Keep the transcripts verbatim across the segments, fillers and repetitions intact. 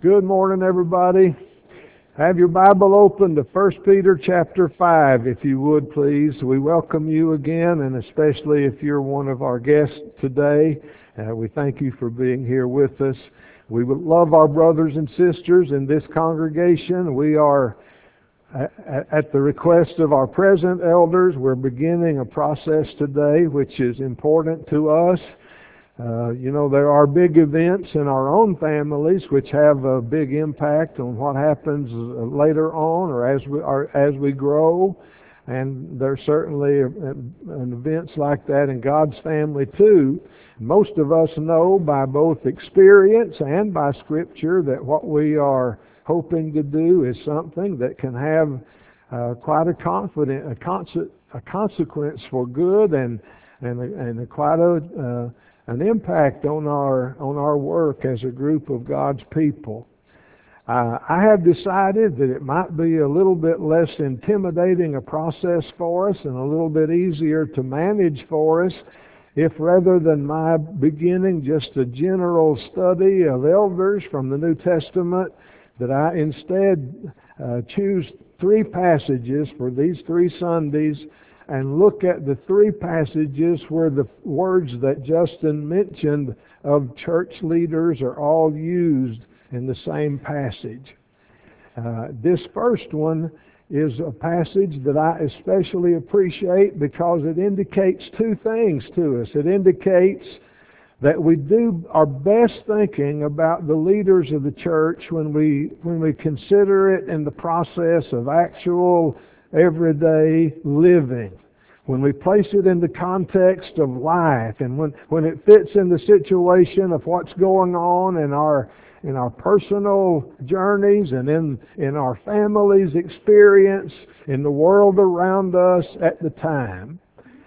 Good morning, everybody. Have your Bible open to First Peter chapter five, if you would, please. We welcome you again, and especially if you're one of our guests today. Uh, we thank you for being here with us. We would love our brothers and sisters in this congregation. We are, at the request of our present elders, we're beginning a process today which is important to us. Uh, you know, there are big events in our own families which have a big impact on what happens later on or as we are, as we grow. And there's certainly an events like that in God's family too. Most of us know by both experience and by Scripture that what we are hoping to do is something that can have uh, quite a confident, a, conse- a consequence for good and and and a, quite a uh, an impact on our on our work as a group of God's people. Uh, I have decided that it might be a little bit less intimidating a process for us and a little bit easier to manage for us if, rather than my beginning just a general study of elders from the New Testament, that I instead uh, choose three passages for these three Sundays and look at the three passages where the words that Justin mentioned of church leaders are all used in the same passage. Uh, this first one is a passage that I especially appreciate because it indicates two things to us. It indicates that we do our best thinking about the leaders of the church when we when we consider it in the process of actual everyday living. When we place it in the context of life and when, when it fits in the situation of what's going on in our in our personal journeys and in, in our family's experience, in the world around us at the time.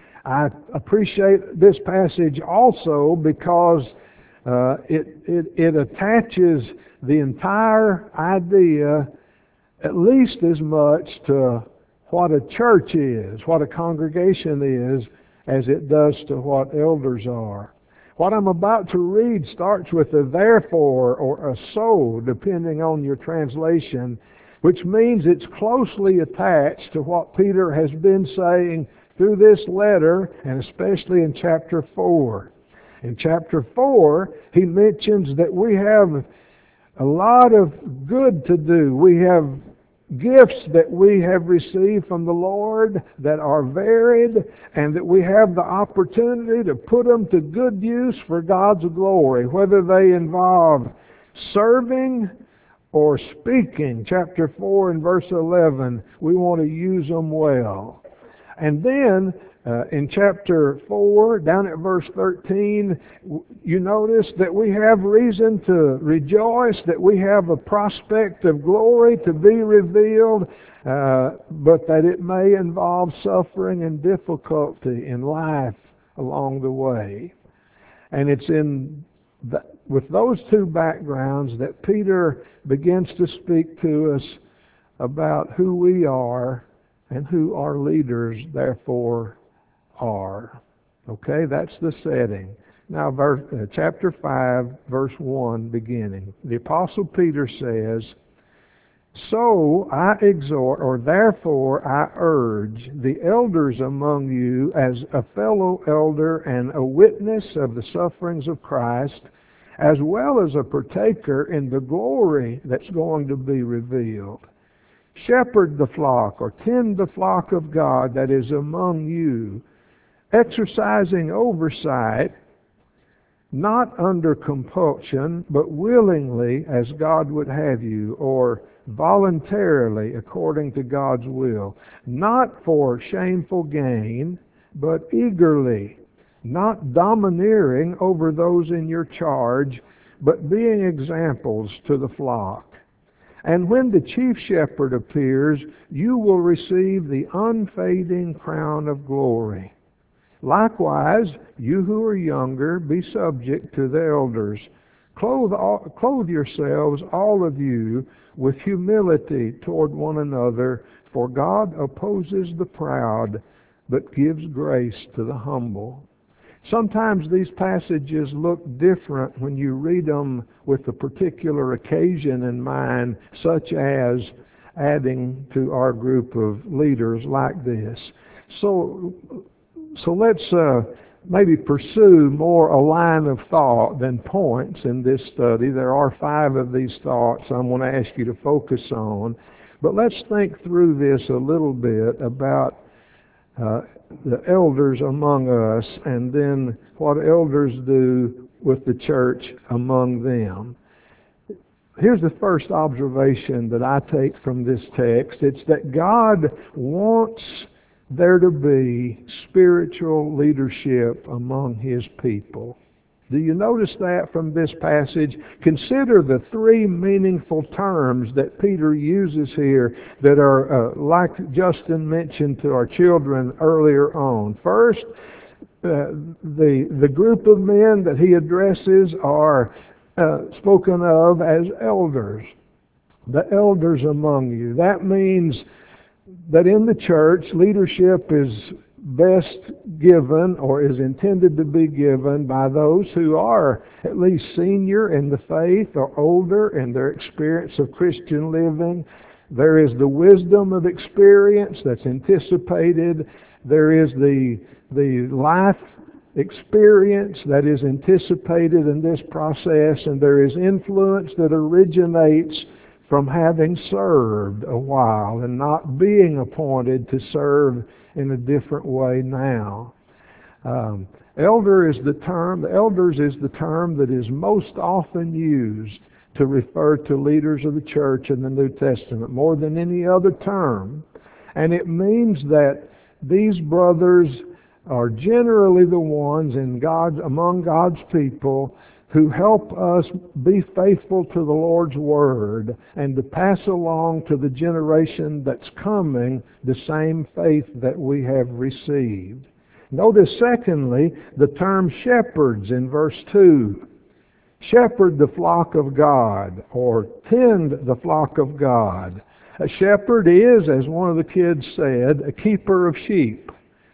I appreciate this passage also because uh, it, it, it attaches the entire idea at least as much to what a church is, what a congregation is, as it does to what elders are. What I'm about to read starts with a therefore or a so, depending on your translation, which means it's closely attached to what Peter has been saying through this letter, and especially in chapter four. In chapter four, he mentions that we have a lot of good to do. We have gifts that we have received from the Lord that are varied, and that we have the opportunity to put them to good use for God's glory, whether they involve serving or speaking. Chapter four and verse eleven, we want to use them well. And then uh, in chapter four, down at verse thirteen, you notice that we have reason to rejoice, that we have a prospect of glory to be revealed, uh, but that it may involve suffering and difficulty in life along the way. And it's in the, with those two backgrounds that Peter begins to speak to us about who we are and who our leaders, therefore, are. Okay, that's the setting. Now, verse, uh, chapter five, verse one, beginning. The Apostle Peter says, "So I exhort, or therefore I urge, the elders among you as a fellow elder and a witness of the sufferings of Christ, as well as a partaker in the glory that's going to be revealed. Shepherd the flock, or tend the flock of God that is among you, exercising oversight, not under compulsion, but willingly as God would have you, or voluntarily according to God's will, not for shameful gain, but eagerly, not domineering over those in your charge, but being examples to the flock. And when the chief shepherd appears, you will receive the unfading crown of glory. Likewise, you who are younger, be subject to the elders. Clothe, all, clothe yourselves, all of you, with humility toward one another, for God opposes the proud, but gives grace to the humble. Sometimes these passages look different when you read them with a particular occasion in mind, such as adding to our group of leaders like this. So, so let's uh, maybe pursue more a line of thought than points in this study. There are five of these thoughts I'm going to ask you to focus on. But let's think through this a little bit about uh, the elders among us, and then what elders do with the church among them. Here's the first observation that I take from this text. It's that God wants there to be spiritual leadership among His people. Do you notice that from this passage? Consider the three meaningful terms that Peter uses here that are, uh, like Justin mentioned to our children earlier on. First, uh, the, the group of men that he addresses are uh, spoken of as elders. The elders among you. That means that in the church, leadership is best given or is intended to be given by those who are at least senior in the faith or older in their experience of Christian living. There is the wisdom of experience that's anticipated. There is the, the life experience that is anticipated in this process, and there is influence that originates from having served a while and not being appointed to serve in a different way now. Um, elder is the term, the elders is the term that is most often used to refer to leaders of the church in the New Testament, more than any other term. And it means that these brothers are generally the ones in God, among God's people who help us be faithful to the Lord's Word and to pass along to the generation that's coming the same faith that we have received. Notice, secondly, the term shepherds in verse two. Shepherd the flock of God, or tend the flock of God. A shepherd is, as one of the kids said, a keeper of sheep.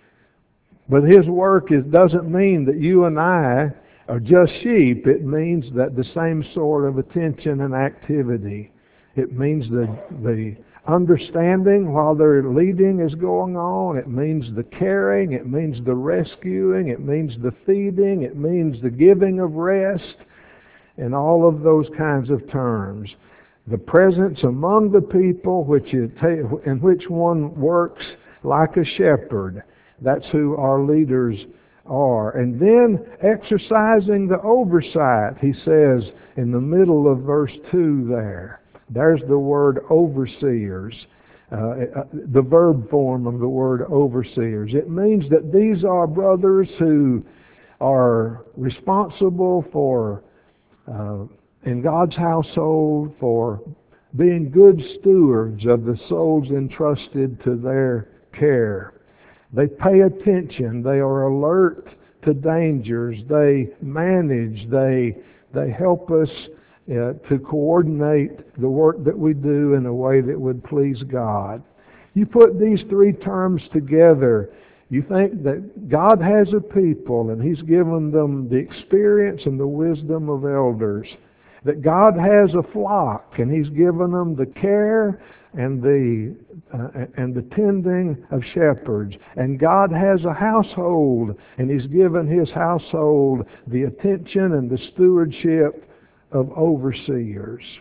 But his work is, doesn't mean that you and I are just sheep. It means that the same sort of attention and activity. It means the, the understanding while their leading is going on. It means the caring. It means the rescuing. It means the feeding. It means the giving of rest, and all of those kinds of terms. The presence among the people which is, in which one works like a shepherd. That's who our leaders are. And then exercising the oversight, he says in the middle of verse two there. There's the word overseers, uh, the verb form of the word overseers. It means that these are brothers who are responsible for, uh, in God's household, for being good stewards of the souls entrusted to their care. They pay attention. They are alert to dangers. They manage. They they help us uh, to coordinate the work that we do in a way that would please God. You put these three terms together, you think that God has a people and He's given them the experience and the wisdom of elders. That God has a flock and He's given them the care and the uh, and the tending of shepherds. And God has a household and He's given His household the attention and the stewardship of overseers.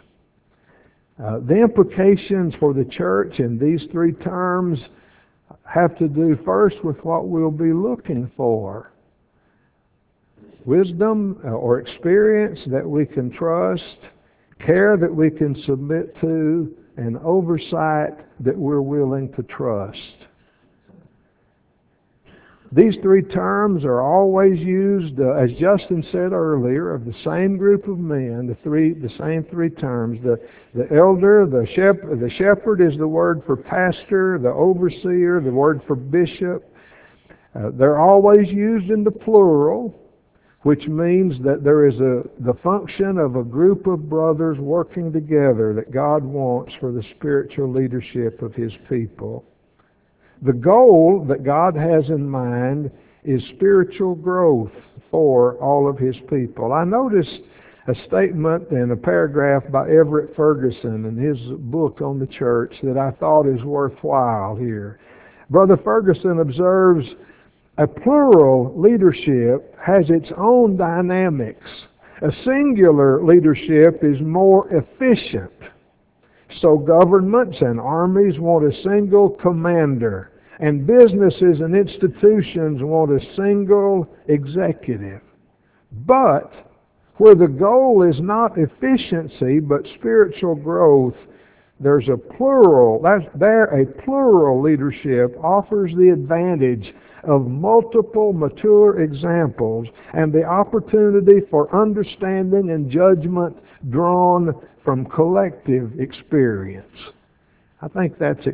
Uh, the implications for the church in these three terms have to do first with what we'll be looking for. Wisdom or experience that we can trust, care that we can submit to, and oversight that we're willing to trust. These three terms are always used, uh, as Justin said earlier, of the same group of men, the three, the same three terms. The, the elder, the shepherd, the shepherd is the word for pastor, the overseer, the word for bishop. Uh, they're always used in the plural, which means that there is a the function of a group of brothers working together that God wants for the spiritual leadership of His people. The goal that God has in mind is spiritual growth for all of his people. I noticed a statement in a paragraph by Everett Ferguson in his book on the church that I thought is worthwhile here. Brother Ferguson observes, a plural leadership has its own dynamics. A singular leadership is more efficient. So governments and armies want a single commander, and businesses and institutions want a single executive. But where the goal is not efficiency but spiritual growth, there's a plural, that's, there a plural leadership offers the advantage of multiple mature examples and the opportunity for understanding and judgment drawn from collective experience. I think that's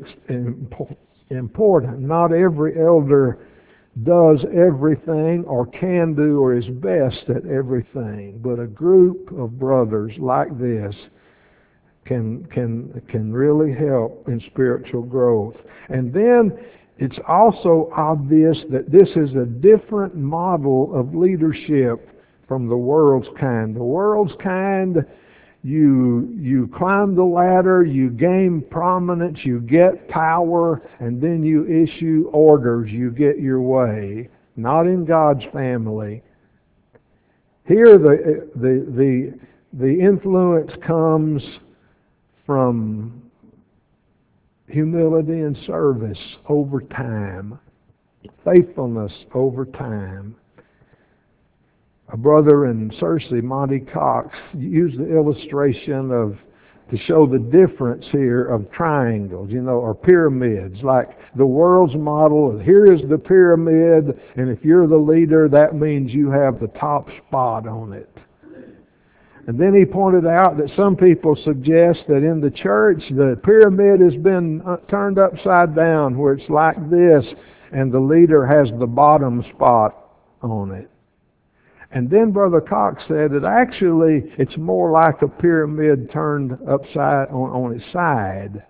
important. Not every elder does everything or can do or is best at everything, but a group of brothers like this can can can really help in spiritual growth. And then it's also obvious that this is a different model of leadership from the world's kind. The world's kind, you you climb the ladder, you gain prominence, you get power, and then you issue orders, you get your way. Not in God's family. Here the the the the influence comes from humility and service over time, faithfulness over time. A brother in Searcy, Monty Cox, used the illustration of to show the difference here of triangles, you know, or pyramids, like the world's model. Here is the pyramid, and if you're the leader, that means you have the top spot on it. And then he pointed out that some people suggest that in the church, the pyramid has been turned upside down, where it's like this, and the leader has the bottom spot on it. And then Brother Cox said that actually it's more like a pyramid turned upside on, on its side,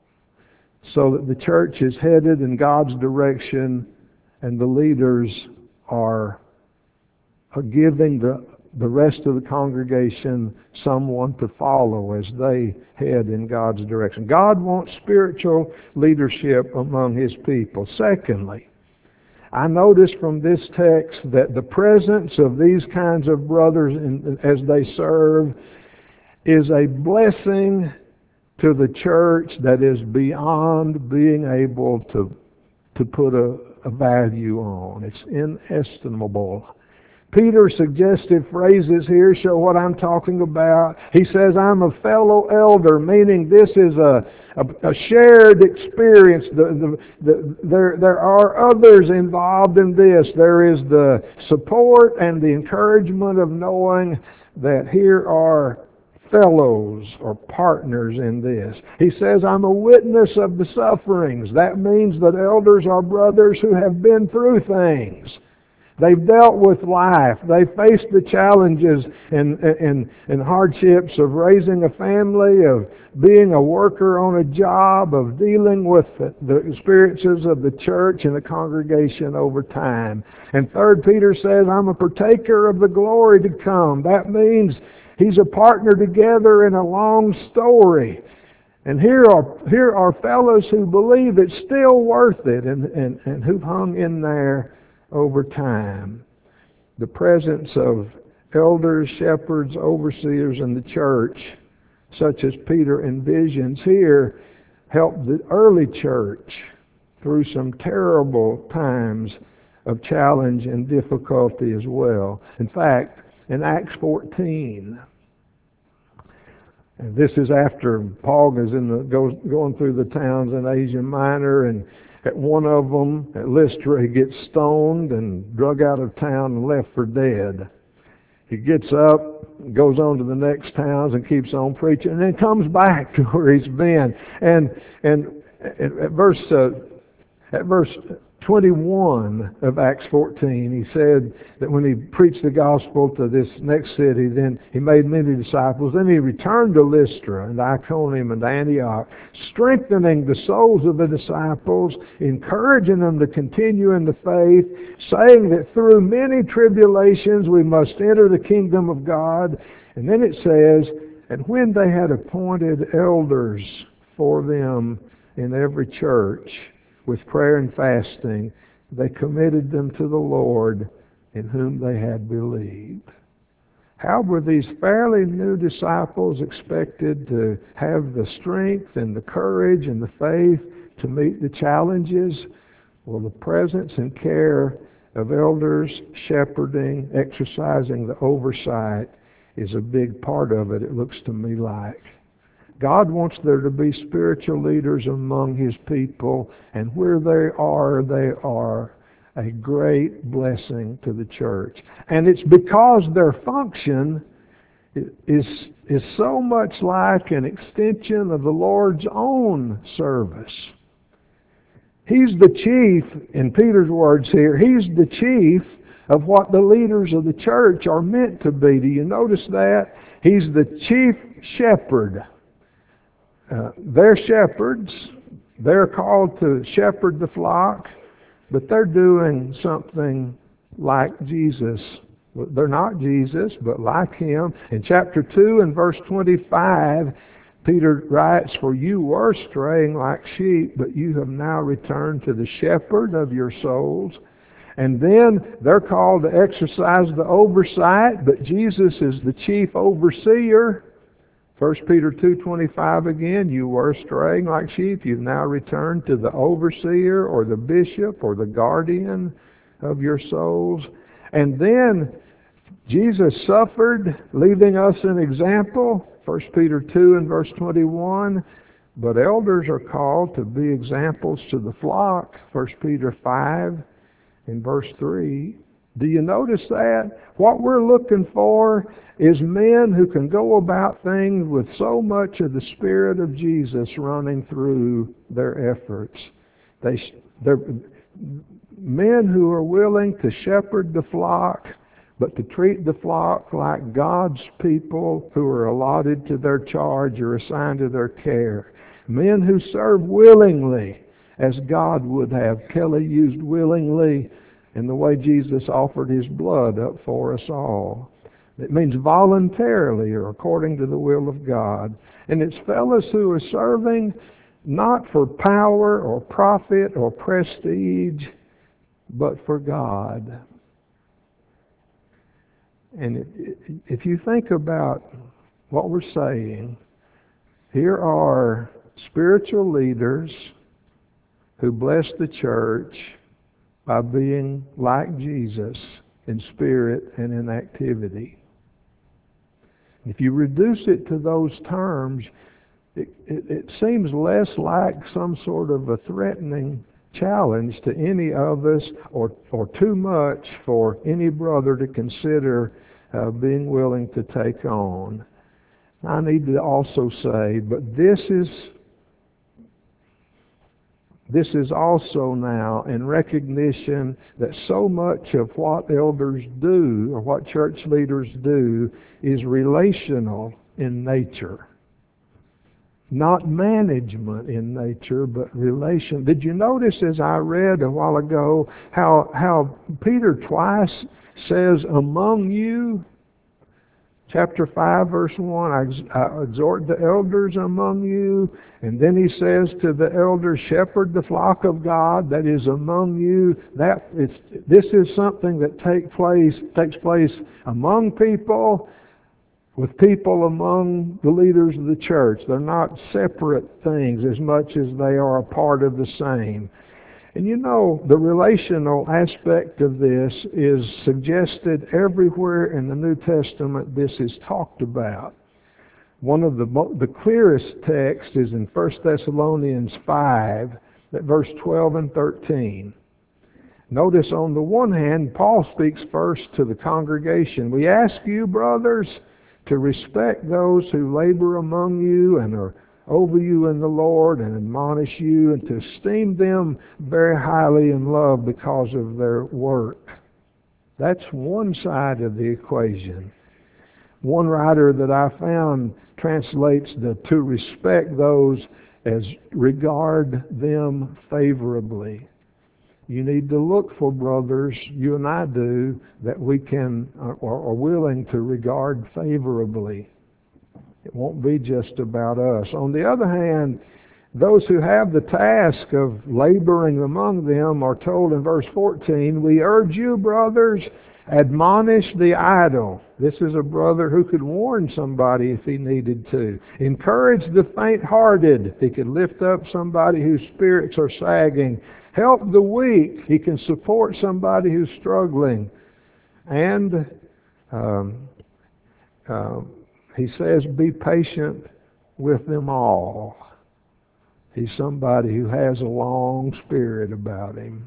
so that the church is headed in God's direction and the leaders are, are giving the, the rest of the congregation someone to follow as they head in God's direction. God wants spiritual leadership among His people. Secondly, I notice from this text that the presence of these kinds of brothers in, as they serve is a blessing to the church that is beyond being able to, to put a, a value on. It's inestimable. Peter's suggestive phrases here show what I'm talking about. He says, I'm a fellow elder, meaning this is a, a, a shared experience. The, the, the, there, there are others involved in this. There is the support and the encouragement of knowing that here are fellows or partners in this. He says, I'm a witness of the sufferings. That means that elders are brothers who have been through things. They've dealt with life. They've faced the challenges and, and, and hardships of raising a family, of being a worker on a job, of dealing with the, the experiences of the church and the congregation over time. And third Peter says, I'm a partaker of the glory to come. That means he's a partner together in a long story. And here are here are fellows who believe it's still worth it and, and, and who've hung in there over time. The presence of elders, shepherds, overseers in the church, such as Peter envisions here, helped the early church through some terrible times of challenge and difficulty as well. In fact, in Acts fourteen, and this is after Paul is in the, goes, going through the towns in Asia Minor, and at one of them, at Lystra, he gets stoned and drug out of town and left for dead. He gets up, goes on to the next towns and keeps on preaching, and then comes back to where he's been. And and at verse uh, At verse twenty-one of Acts fourteen, he said that when he preached the gospel to this next city, then he made many disciples. Then he returned to Lystra and Iconium and Antioch, strengthening the souls of the disciples, encouraging them to continue in the faith, saying that through many tribulations we must enter the kingdom of God. And then it says, and when they had appointed elders for them in every church, with prayer and fasting, they committed them to the Lord in whom they had believed. How were these fairly new disciples expected to have the strength and the courage and the faith to meet the challenges? Well, the presence and care of elders, shepherding, exercising the oversight is a big part of it, it looks to me like. God wants there to be spiritual leaders among His people, and where they are, they are a great blessing to the church. And it's because their function is, is so much like an extension of the Lord's own service. He's the chief, in Peter's words here, He's the chief of what the leaders of the church are meant to be. Do you notice that? He's the chief shepherd. Uh, they're shepherds. They're called to shepherd the flock, but they're doing something like Jesus. They're not Jesus, but like Him. In chapter two and verse twenty-five, Peter writes, "For you were straying like sheep, but you have now returned to the shepherd of your souls." And then they're called to exercise the oversight, but Jesus is the chief overseer. First Peter two twenty-five again, you were straying like sheep, you've now returned to the overseer or the bishop or the guardian of your souls. And then Jesus suffered, leaving us an example. First Peter two and verse twenty-one, but elders are called to be examples to the flock. First Peter five and verse three. Do you notice that? What we're looking for is men who can go about things with so much of the Spirit of Jesus running through their efforts. They, they're men who are willing to shepherd the flock, but to treat the flock like God's people who are allotted to their charge or assigned to their care. Men who serve willingly as God would have. Kelly used willingly in the way Jesus offered His blood up for us all. It means voluntarily or according to the will of God. And it's fellows who are serving not for power or profit or prestige, but for God. And if you think about what we're saying, here are spiritual leaders who bless the church by being like Jesus in spirit and in activity. If you reduce it to those terms, it, it, it seems less like some sort of a threatening challenge to any of us, or, or too much for any brother to consider uh, being willing to take on. I need to also say, but this is This is also now in recognition that so much of what elders do, or what church leaders do, is relational in nature. Not management in nature, but relation. Did you notice, as I read a while ago, how, how Peter twice says, among you? Chapter five, verse one, I, ex- I exhort the elders among you. And then he says to the elders, shepherd the flock of God that is among you. That it's, this is something that take place, takes place among people, with people among the leaders of the church. They're not separate things as much as they are a part of the same. And you know, the relational aspect of this is suggested everywhere in the New Testament this is talked about. One of the the clearest texts is in First Thessalonians five, at verse twelve and thirteen. Notice on the one hand, Paul speaks first to the congregation. We ask you, brothers, to respect those who labor among you and are over you in the Lord and admonish you, and to esteem them very highly in love because of their work. That's one side of the equation. One writer that I found translates the to respect those as regard them favorably. You need to look for brothers, you and I do, that we can or are willing to regard favorably. It won't be just about us. On the other hand, those who have the task of laboring among them are told in verse fourteen, we urge you, brothers, admonish the idle. This is a brother who could warn somebody if he needed to. Encourage the faint-hearted. He could lift up somebody whose spirits are sagging. Help the weak. He can support somebody who's struggling. And um, um, he says, be patient with them all. He's somebody who has a long spirit about him,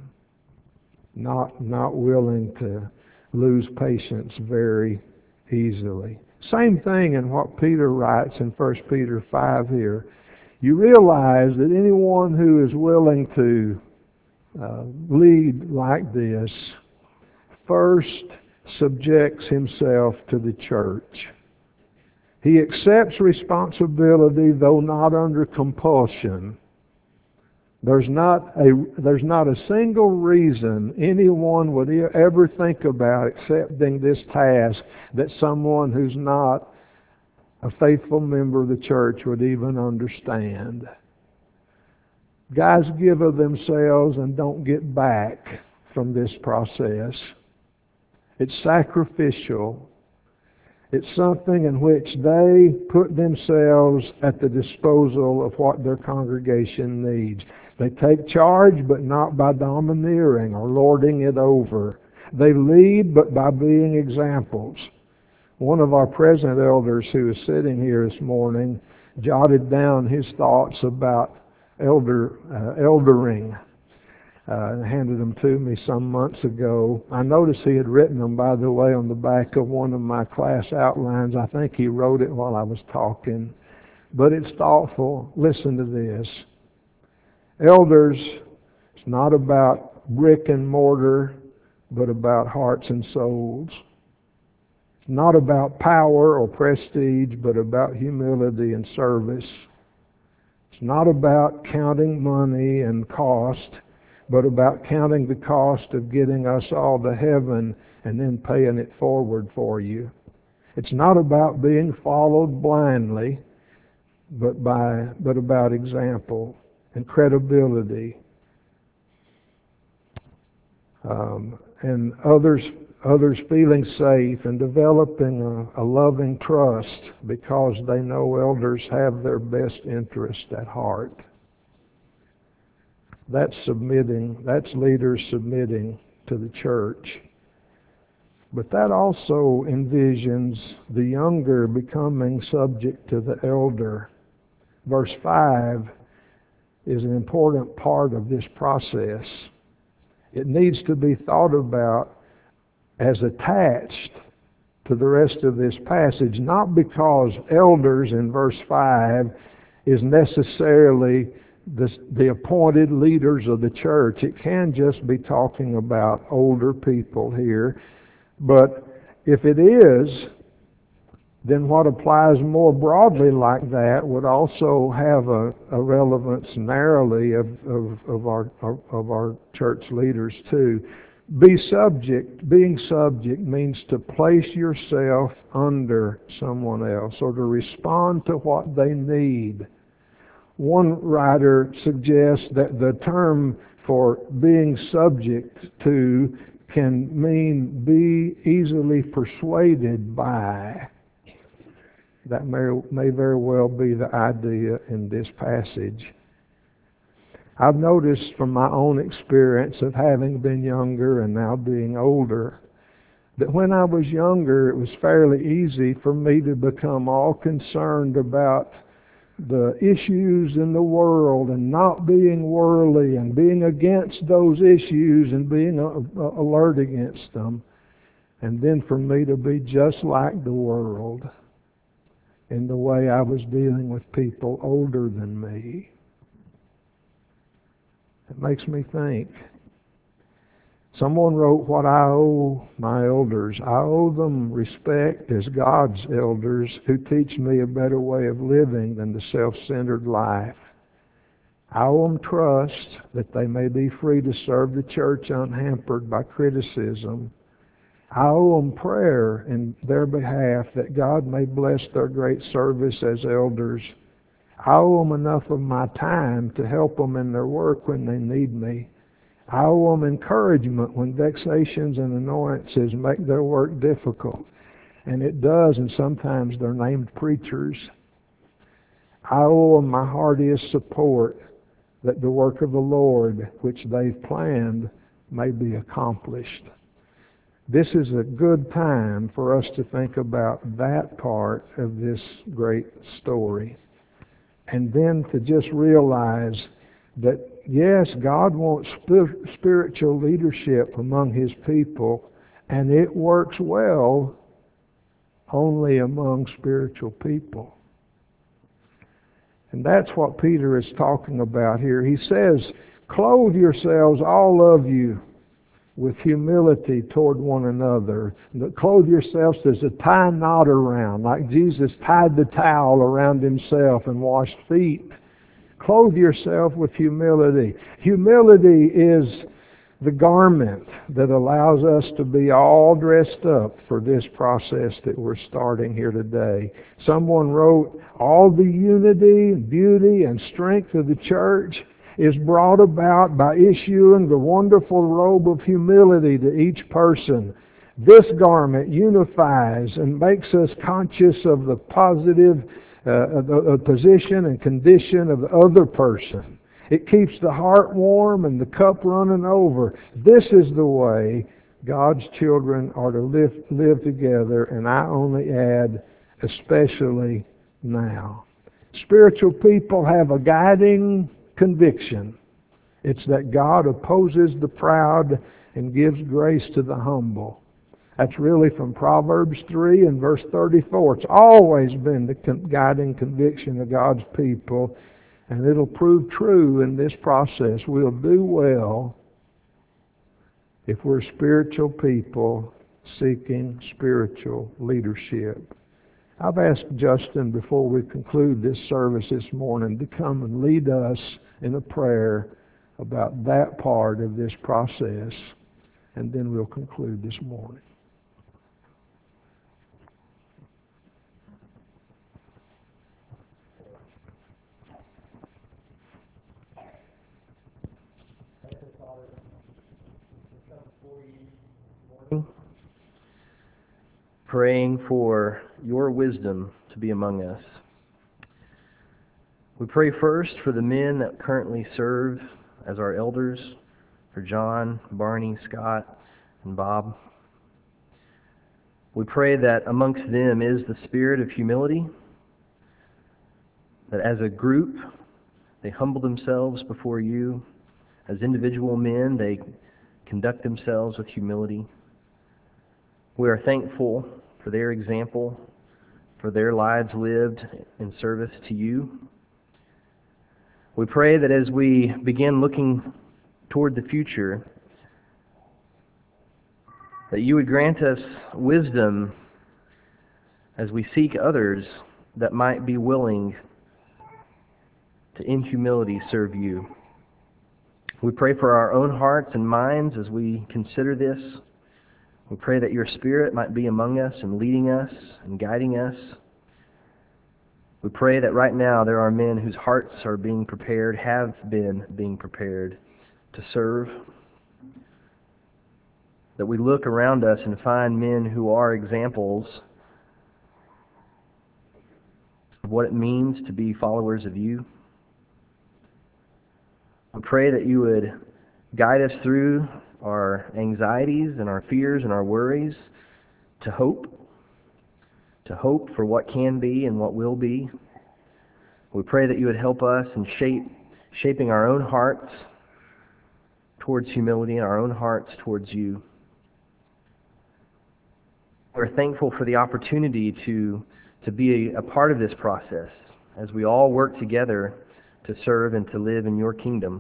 not not willing to lose patience very easily. Same thing in what Peter writes in First Peter five here. You realize that anyone who is willing to uh, lead like this first subjects himself to the church. He accepts responsibility, though not under compulsion. There's not a there's not a single reason anyone would ever think about accepting this task that someone who's not a faithful member of the church would even understand. Guys give of themselves and don't get back from this process. It's sacrificial. It's something in which they put themselves at the disposal of what their congregation needs. They take charge, but not by domineering or lording it over. They lead, but by being examples. One of our present elders who is sitting here this morning jotted down his thoughts about elder uh, eldering. Uh, handed them to me some months ago. I noticed he had written them, by the way, on the back of one of my class outlines. I think he wrote it while I was talking. But it's thoughtful. Listen to this. Elders, it's not about brick and mortar, but about hearts and souls. It's not about power or prestige, but about humility and service. It's not about counting money and cost, but about counting the cost of getting us all to heaven and then paying it forward for you. It's not about being followed blindly, but by but about example and credibility, um, and others others feeling safe and developing a, a loving trust because they know elders have their best interest at heart. That's submitting, that's leaders submitting to the church. But that also envisions the younger becoming subject to the elder. Verse five is an important part of this process. It needs to be thought about as attached to the rest of this passage, not because elders in verse five is necessarily The, the appointed leaders of the church. It can just be talking about older people here. But if it is, then what applies more broadly like that would also have a, a relevance narrowly of, of, of, our, of our church leaders too. Be subject, being subject means to place yourself under someone else or to respond to what they need. One writer suggests that the term for being subject to can mean be easily persuaded by. That may, may very well be the idea in this passage. I've noticed from my own experience of having been younger and now being older, that when I was younger it was fairly easy for me to become all concerned about the issues in the world and not being worldly and being against those issues and being alert against them, and then for me to be just like the world. in the way I was dealing with people older than me. It makes me think. Someone wrote what I owe my elders. I owe them respect as God's elders who teach me a better way of living than the self-centered life. I owe them trust that they may be free to serve the church unhampered by criticism. I owe them prayer in their behalf that God may bless their great service as elders. I owe them enough of my time to help them in their work when they need me. I owe them encouragement when vexations and annoyances make their work difficult. And it does, and sometimes they're named preachers. I owe them my heartiest support that the work of the Lord, which they've planned, may be accomplished. This is a good time for us to think about that part of this great story. And then to just realize that, yes, God wants spiritual leadership among His people, and it works well only among spiritual people. And that's what Peter is talking about here. He says, clothe yourselves, all of you, with humility toward one another. Clothe yourselves as a tie knot around, like Jesus tied the towel around Himself and washed feet. Clothe yourself with humility. Humility is the garment that allows us to be all dressed up for this process that we're starting here today. Someone wrote, all the unity, beauty, and strength of the church is brought about by issuing the wonderful robe of humility to each person. This garment unifies and makes us conscious of the positive uh, the position and condition of the other person. It keeps the heart warm and the cup running over. This is the way God's children are to live, live together, and I only add, especially now. Spiritual people have a guiding conviction. It's that God opposes the proud and gives grace to the humble. That's really from Proverbs three and verse thirty-four. It's always been the guiding conviction of God's people, and it'll prove true in this process. We'll do well if we're spiritual people seeking spiritual leadership. I've asked Justin, before we conclude this service this morning, to come and lead us in a prayer about that part of this process, and then we'll conclude this morning. Praying for your wisdom to be among us. We pray first for the men that currently serve as our elders, for John, Barney, Scott, and Bob. We pray that amongst them is the spirit of humility, that as a group they humble themselves before you. As individual men, they conduct themselves with humility. We are thankful for their example, for their lives lived in service to you. We pray that as we begin looking toward the future, that you would grant us wisdom as we seek others that might be willing to in humility serve you. We pray for our own hearts and minds as we consider this. We pray that your Spirit might be among us and leading us and guiding us. We pray that right now there are men whose hearts are being prepared, have been being prepared to serve. That we look around us and find men who are examples of what it means to be followers of you. We pray that you would guide us through our anxieties and our fears and our worries to hope, to hope for what can be and what will be. We pray that you would help us in shape, shaping our own hearts towards humility and our own hearts towards you. We're thankful for the opportunity to to be a, a part of this process as we all work together to serve and to live in your kingdom.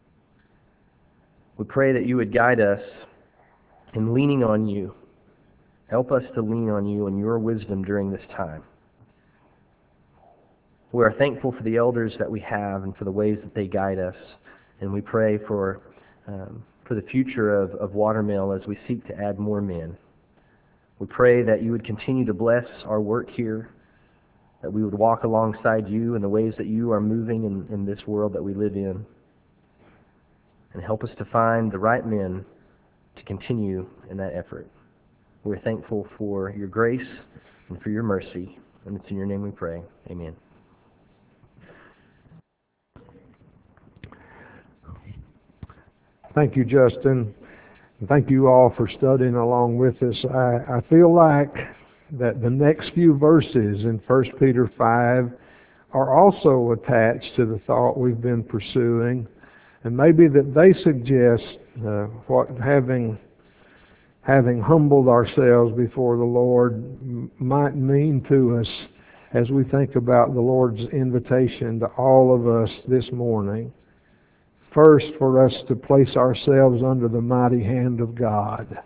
We pray that you would guide us in leaning on you. Help us to lean on you and your wisdom during this time. We are thankful for the elders that we have and for the ways that they guide us. And we pray for um, for the future of, of Watermill as we seek to add more men. We pray that you would continue to bless our work here, that we would walk alongside you in the ways that you are moving in, in this world that we live in, and help us to find the right men to continue in that effort. We're thankful for your grace and for your mercy, and it's in your name we pray. Amen. Thank you, Justin. And thank you all for studying along with us. I, I feel like that the next few verses in First Peter five are also attached to the thought we've been pursuing, and maybe that they suggest uh, what having having humbled ourselves before the Lord m- might mean to us as we think about the Lord's invitation to all of us this morning. First, for us to place ourselves under the mighty hand of God,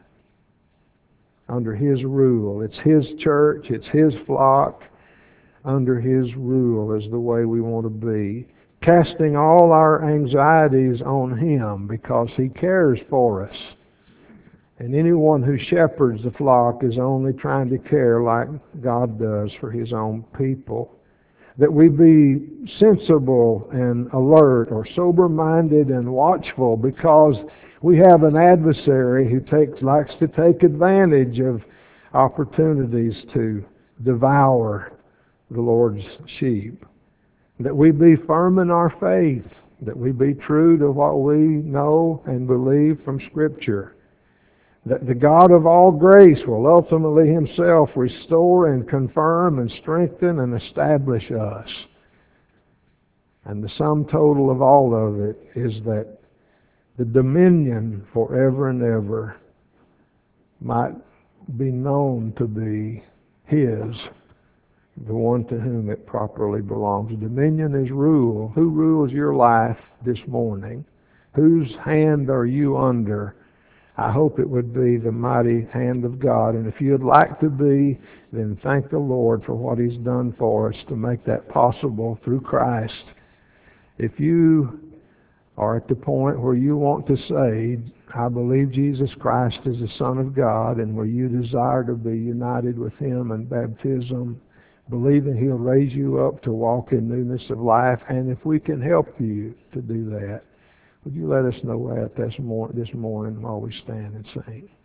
under His rule. It's His church, it's His flock. Under His rule is the way we want to be. Casting all our anxieties on Him because He cares for us. And anyone who shepherds the flock is only trying to care like God does for His own people. That we be sensible and alert, or sober-minded and watchful, because we have an adversary who takes likes to take advantage of opportunities to devour the Lord's sheep. That we be firm in our faith, that we be true to what we know and believe from Scripture. That the God of all grace will ultimately Himself restore and confirm and strengthen and establish us. And the sum total of all of it is that the dominion forever and ever might be known to be His, the one to whom it properly belongs. Dominion is rule. Who rules your life this morning? Whose hand are you under? I hope it would be the mighty hand of God. And if you'd like to be, then thank the Lord for what He's done for us to make that possible through Christ. If you are at the point where you want to say, I believe Jesus Christ is the Son of God, and where you desire to be united with Him in baptism, believing He'll raise you up to walk in newness of life, and if we can help you to do that, would you let us know that this morning, this morning while we stand and sing?